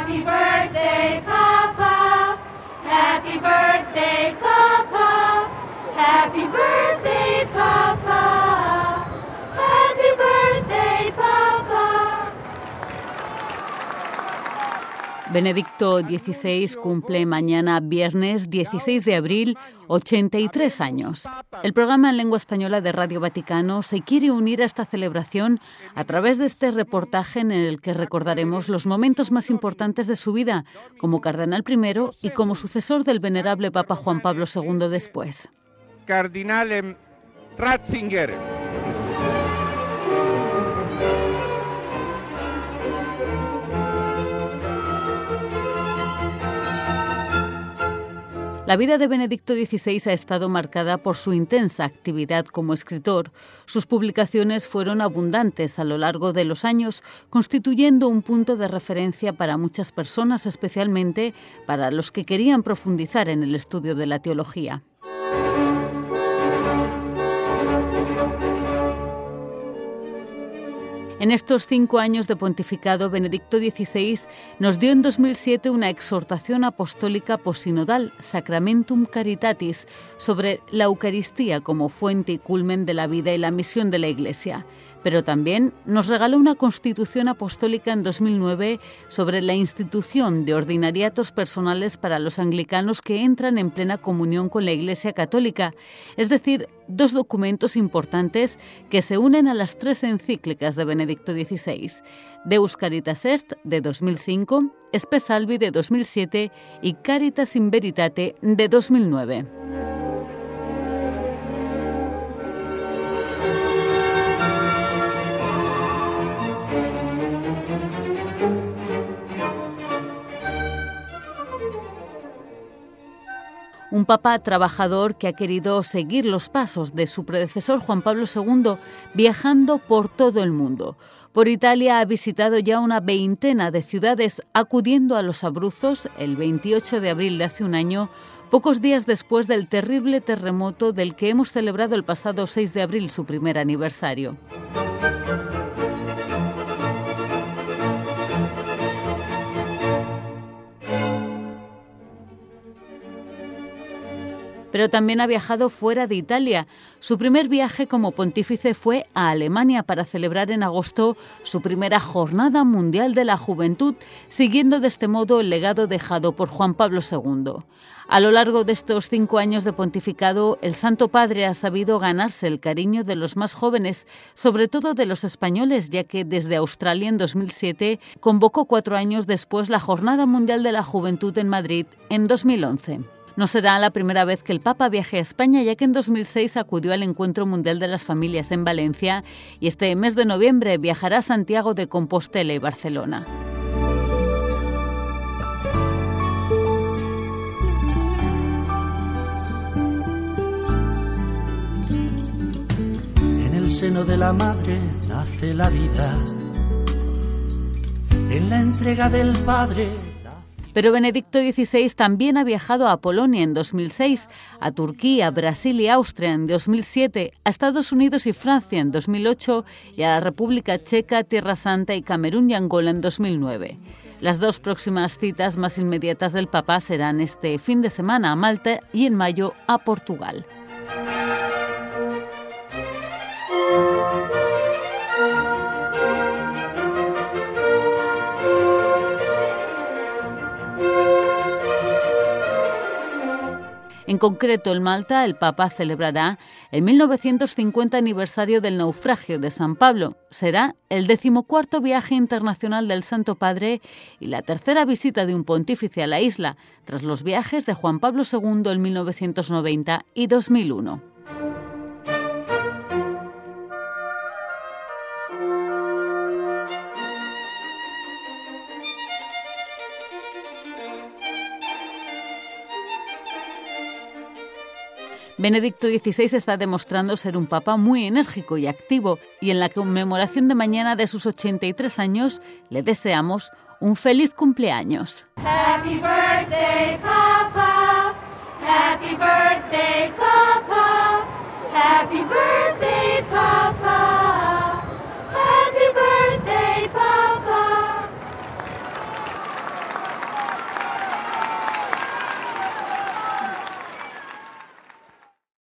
Happy birthday, Papa. Happy birthday, Papa. Happy birthday, Papa. Happy birthday, Papa. Benedicto XVI cumple mañana, viernes 16 de abril, 83 años. El programa en lengua española de Radio Vaticano se quiere unir a esta celebración a través de este reportaje en el que recordaremos los momentos más importantes de su vida como cardenal primero y como sucesor del venerable Papa Juan Pablo II después. Cardinale Ratzinger. La vida de Benedicto XVI ha estado marcada por su intensa actividad como escritor. Sus publicaciones fueron abundantes a lo largo de los años, constituyendo un punto de referencia para muchas personas, especialmente para los que querían profundizar en el estudio de la teología. En estos 5 años de pontificado, Benedicto XVI nos dio en 2007 una exhortación apostólica posinodal, Sacramentum Caritatis, sobre la Eucaristía como fuente y culmen de la vida y la misión de la Iglesia. Pero también nos regaló una constitución apostólica en 2009 sobre la institución de ordinariatos personales para los anglicanos que entran en plena comunión con la Iglesia Católica, es decir, 2 documentos importantes que se unen a las 3 encíclicas de Benedicto XVI, Deus Caritas Est de 2005, Spe Salvi de 2007 y Caritas in Veritate de 2009. Un papa trabajador que ha querido seguir los pasos de su predecesor Juan Pablo II, viajando por todo el mundo. Por Italia ha visitado ya una 20 de ciudades, acudiendo a los Abruzos el 28 de abril de hace un año, pocos días después del terrible terremoto del que hemos celebrado el pasado 6 de abril su primer aniversario. Pero también ha viajado fuera de Italia. Su primer viaje como pontífice fue a Alemania para celebrar en agosto su primera Jornada Mundial de la Juventud, siguiendo de este modo el legado dejado por Juan Pablo II. A lo largo de estos 5 años de pontificado, el Santo Padre ha sabido ganarse el cariño de los más jóvenes, sobre todo de los españoles, ya que desde Australia en 2007 convocó 4 años después la Jornada Mundial de la Juventud en Madrid en 2011. No será la primera vez que el Papa viaje a España, ya que en 2006 acudió al Encuentro Mundial de las Familias en Valencia y este mes de noviembre viajará a Santiago de Compostela y Barcelona. En el seno de la madre nace la vida, en la entrega del Padre. Pero Benedicto XVI también ha viajado a Polonia en 2006, a Turquía, Brasil y Austria en 2007, a Estados Unidos y Francia en 2008 y a la República Checa, Tierra Santa y Camerún y Angola en 2009. Las 2 próximas citas más inmediatas del Papa serán este fin de semana a Malta y en mayo a Portugal. En concreto, en Malta, el Papa celebrará el 1950 aniversario del naufragio de San Pablo. Será el 14º viaje internacional del Santo Padre y la 3ª visita de un pontífice a la isla, tras los viajes de Juan Pablo II en 1990 y 2001. Benedicto XVI está demostrando ser un papa muy enérgico y activo, y en la conmemoración de mañana de sus 83 años le deseamos un feliz cumpleaños. Happy birthday, Papa. Happy birthday, Papa. Happy birthday.